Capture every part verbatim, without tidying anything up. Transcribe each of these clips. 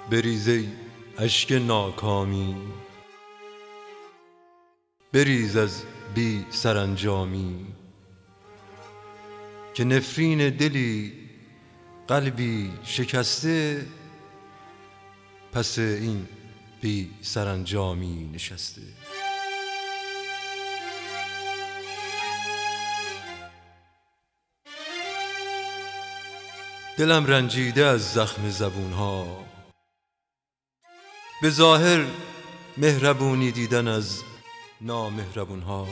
بریز ای اشک ناکامی، بریز از بی سرانجامی، که نفرین دلی قلبی شکسته، پس این بی سرانجامی نشسته. دلم رنجیده از زخم زبونها، به ظاهر مهربونی دیدن از نامهربونها.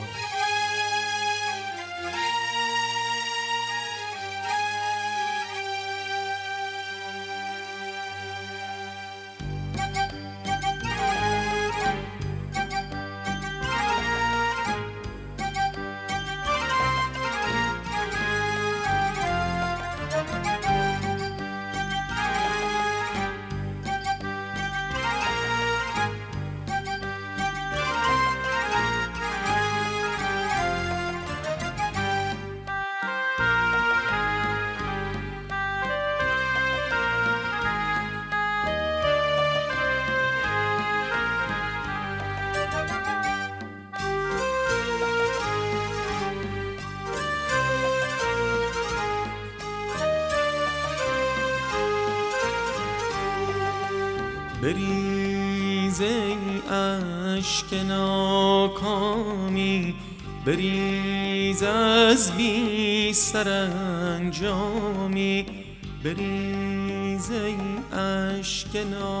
بریز ای اشک ناکامی، بریز از بی سرانجامی، بریز ای اشک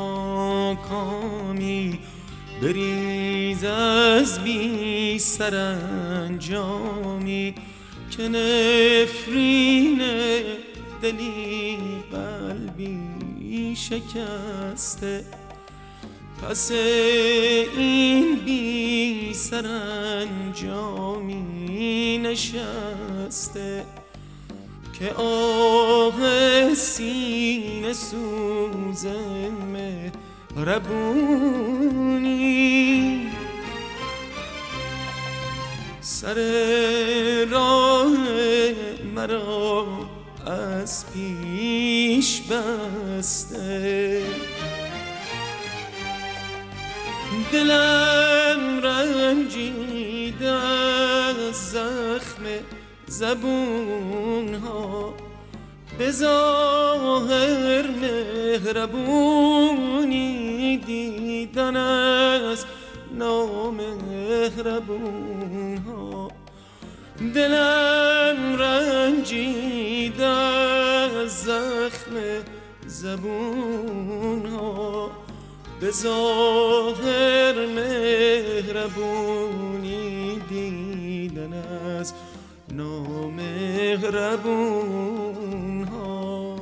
ناکامی، بریز از بی سرانجامی، که نفرین دلی قلبی شکسته، پس این بی سرانجامی نشسته، که آه سینه سوز مهربونی سر راه مرا از پیش بسته. دلم رنجیده از زخم زبونها، به ظاهر مهربونی دیدن از نامهربونها. دلم رنجیده از زخم زبونها، به ظاهر مهربونی دیدن از نامهربونها.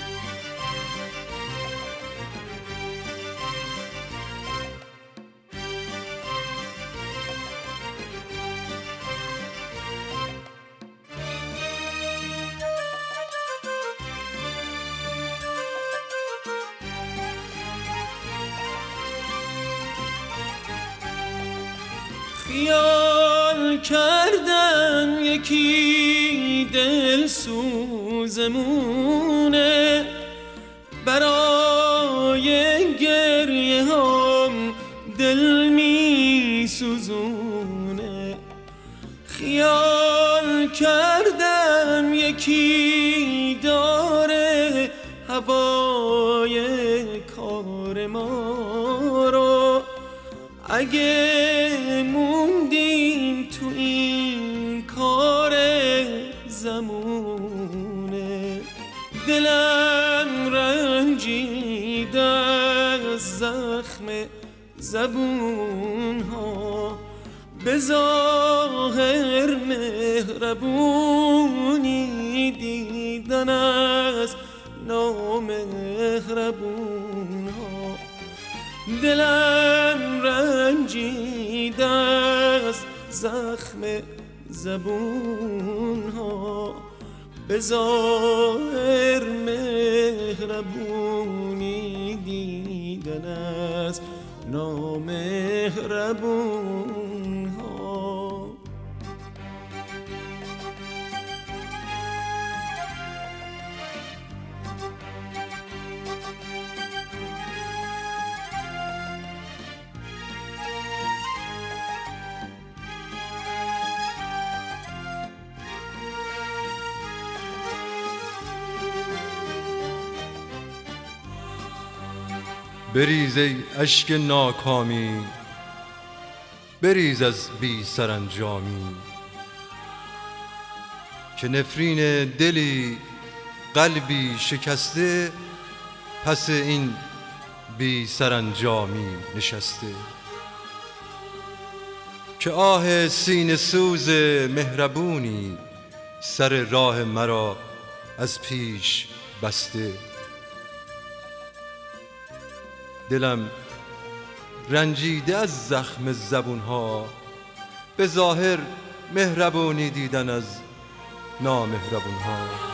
خیال کردم یکی دل سوزمونه، برای گریه هم دل می سوزونه. خیال کردم یکی داره هوای کار ما رو، اگه موندیم تو این کار زمونه. دلم رنجیده از زخم زبونها، به ظاهر مهربونی دیدن از نامهربونها. دلم رنجیده از زخم زبونها، به ظاهر مهربونی دیدن از نامهربونها. بریز ای اشک ناکامی، بریز از بی سرانجامی، که نفرین دلی قلبی شکسته پس این بی سرانجامی نشسته. که آه سینه سوز مهربونی سر راه مرا از پیش بسته. دلم رنجیده از زخم زبونها، به ظاهر مهربونی دیدن از نامهربونها.